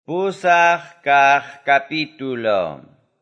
Pusaq kaq capítulo.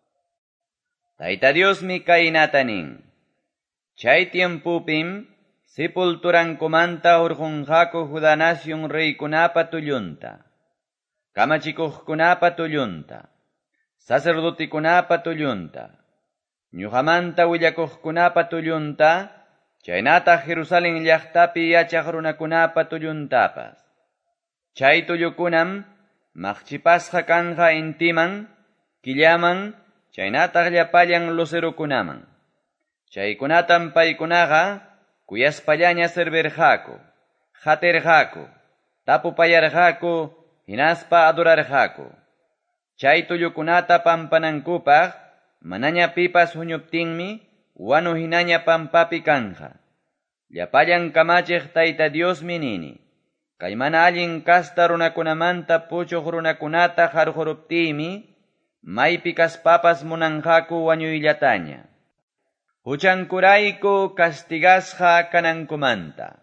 Tayta Diosmi kaynatanin. Chay tiempupim sepulturankumanta urqunqaku Judá nación reykunapa tullunta, kamachikuqkunapa tullunta, sacerdotikunapa tullunta, ñuqamanta willakuqkunapa tullunta, chaynata Jerusalén llaqtapi yachaq runakunapa tulluntapas. Chay tullukunam maqchipasqa kanqa intiman, killaman, chaynataq llapallan lucerokunaman. Chaykunatam paykunaqa kuyaspallaña servirqaku, hatirqaku, tapupayarqaku, hinaspa adorarqaku. Chay tullukunata pampanankupaq manaña pipas huñuptinmi wanu hinaña pampapi kanqa. Llapallan kamachiq Tayta Diosmi nini. Kay mana allin kasta runakunamanta puchuq runakunata qarquruptiymi maypi kaspapas munanqaku wañuyllataña. Huchankurayku castigasqa kanankumanta.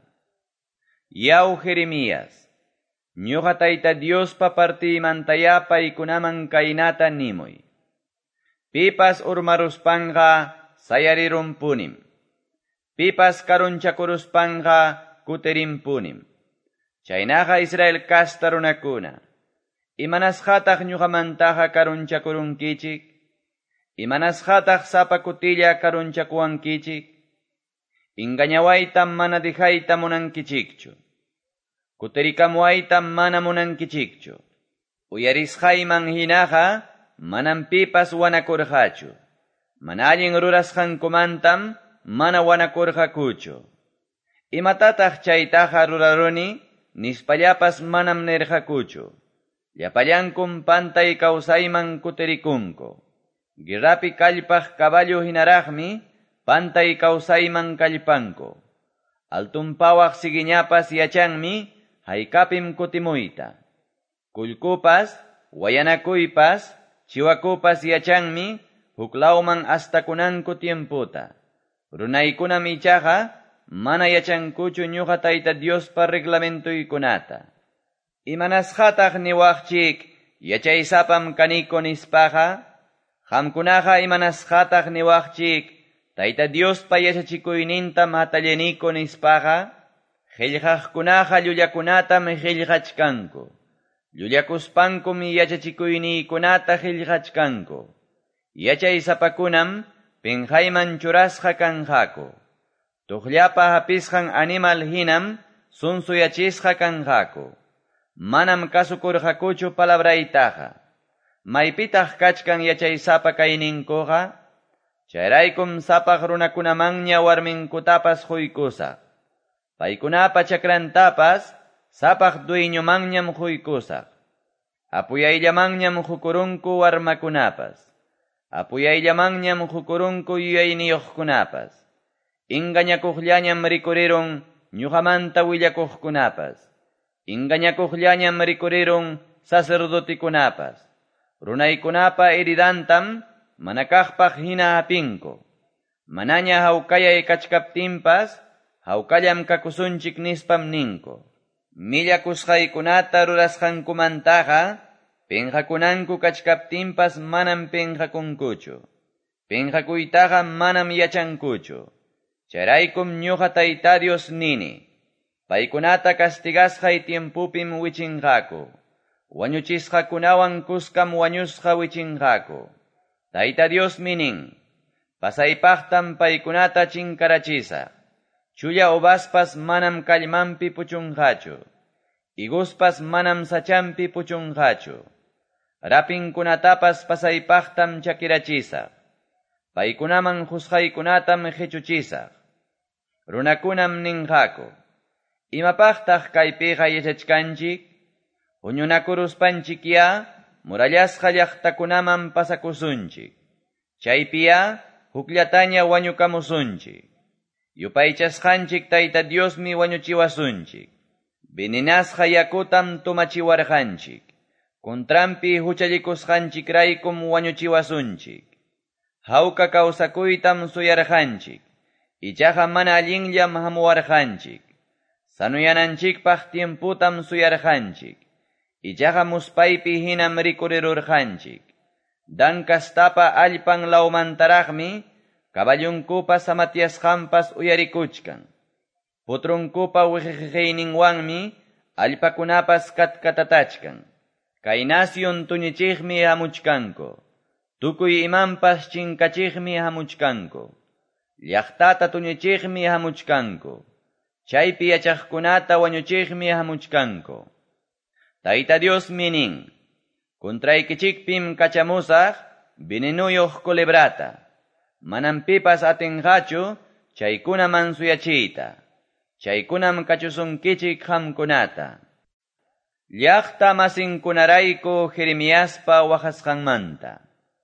Yaw Jeremías, ñuqa Tayta Diospa partimantaya paykunaman kaynata nimuy. Pipas urmaruspanqa sayarirunpunim. Pipas karunchakuruspanqa kutirinpunim. Chaynaqa Israel kasta runakuna. Imanasqataq ñuqamantaqa karunchakurunkichik. Imanasqataq sapa kutilla karunchakuwankichik. Ingañawaytam mana dejayta munankichikchu. Kutirikamuwaytam mana munankichikchu. Uyarisqayman hinaqa manam pipas wanakurqachu. Mana allin rurasqankumantam mana wanakurqakuchu. Imatataq chaytaqa ruraruni nispallapas manam nirqakuchu. Llapallankum pantay kawsayman kutirikunku. Guerrapi kallpaq caballo hinaraqmi pantay kawsayman kallpanku. Altunpawaq sigiñapas yachanmi haykapim kutimuyta. Kullkupas, wayanakuypas, chiwakupas yachanmi huklawman astakunanku tiemputa. Runaykunam ichaqa mana yachankuchu ñuqa Tayta Diospa reglamentuykunata. Imanasqataq niwaqchik yachaysapam kaniko nispaqa, qamkunaqa imanasqataq niwaqchik Tayta Diospa yachachikuynintam hatallaniko nispaqa, qillqaqkunaqa llullakunatam qillqachkanku. Llullakuspankum yachachikuyniykunata qillqachkanku. Yachaysapakunam pinqayman churasqa kanqaku. Tuqllapa hapisqan animal hinam sunsuyachisqa kanqaku. Manam kasukurqakuchu palabraytaqa. Maypitaq kachkan yachaysapa kayninkuqa? Chayraykum sapaq runakunamanña warminkutapas quykusaq. Paykunapa chakrantapas sapaq dueñomanñam quykusaq. Apuyayllamanñam hukurunku warmakunapas. Apuyayllamanñam hukurunku yuyayniyuqkunapas. Ingañakuqllañam rikurirun ñuqamanta willakuqkunapas. Ingañakuqllañam rikurirun sacerdotikunapas. Runaykunapa heridantam manakaqpaq hina hapinku. Manaña hawkayay kachkaptinpas hawkallam kakusunchik nispam ninku. Millakusqaykunata rurasqankumantaqa pinqakunanku kachkaptinpas manam pinqakunkuchu. Pinqakuytaqa manam yachankuchu. Chayraykum ñuqa Tayta Dios nini. Paykunata castigasqay tiempupim wichinqaku. Wañuchisqakunawan kuskam wañusqa wichinqaku. Tayta Dios minin. Pasaypaqtam paykunata chinkarachisaq. Chulla uvaspas manam kallmanpi puchunqachu. Iguspas manam sachanpi puchunqachu. Rapinkunatapas pasaypaqtam chakirachisaq. Paykunaman husqaykunatam hichuchisaq. Runakunam ninqaku. Imapaqtaq kaypiqa yachachkanchik? Huñunakuruspanchik ya, murallasqa llaqtakunaman pasakusunchik. Chaypiya, huklataña wañukamusunchik. Yupaychasqanchik Tayta Diosmi wañuchiwasunchik. Veninasqa yakutam tumachiwarqanchik. Kuntrampi huchallikusqanchikraykum wañuchiwasunchik. Hawka kawsakuytam suyarqanchik. Ichaqa mana allinllam hamuwarqanchik. Sanuyananchikpaq tiemputam suyarqanchik. illaqa muspaypi hinam rikurirurqanchik. Dankastapa allpan lawmantaraqmi kaballunkupas samatiasqanpas uyarikuchkan. Putrunkupa wiqiqiyninwanmi allpakunapas katkatatachkan. Kay nación tuñichiqmi hamuchkanku. Tukuy imanpas chinkachiqmi hamuchkanku. Llaqtata tuñichiqmi hamuchkanku. Chaypi yachaqkunata wañuchiqmi hamuchkanku. Tayta Diosmi nin: Kuntraykichikpim kachamusaq venenuyuq culebrata. Manam pipas atinqachu chaykuna mansuyachiyta. Chaykunam kachusunkichik qamkunata. Llaqta masinkunarayku Jeremiaspa waqasqanmanta.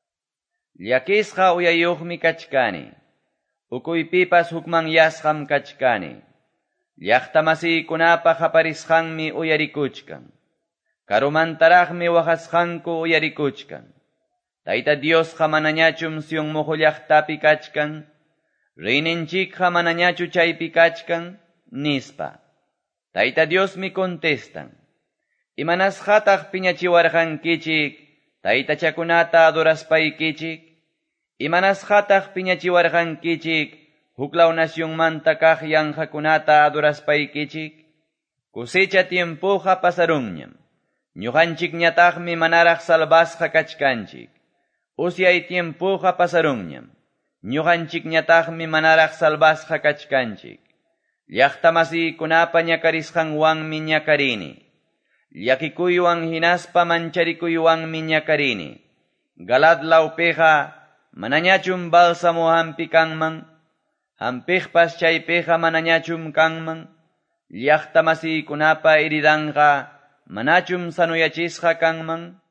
Llakisqa uyayuqmi kachkani. Ukuypipas hukman yasqam kachkani. Llaqta masiykunapa qaparisqanmi uyarikuchkan. Karumantaraqmi waqasqanku uyarikuchkan. Tayta Diosqa manañachum Sionmuhu llaqtapi kachkan. Reyninchikqa manañachu chaypi kachkan nispa. Tayta Diosmi contestan: ¿Imanasqataq piñachiwarqankichik taytachakunata aduraspaykichik? ¿Imanasqataq piñachiwarqankichik huklaw nacionmanta kaq yanqakunata aduraspaykichik? Cosecha tiempoqa pasarunñam. Ñuqanchikñataqmi manaraq salvasqa kachkanchik. Usyay tiempoqa pasarunñam. Ñuqanchikñataqmi manaraq salvasqa kachkanchik. Llaqta masiykunapa ñakarisqanwanmi ñakarini. Llakikuywan hinaspa mancharikuywanmi ñakarini. Galad lawpiqa manañachum bálsamo hampi kanman. Hampiqpas chaypiqa manañachum kanman. Llaqta masiykunapa heridanqa manachum sanuyachisqa kanman.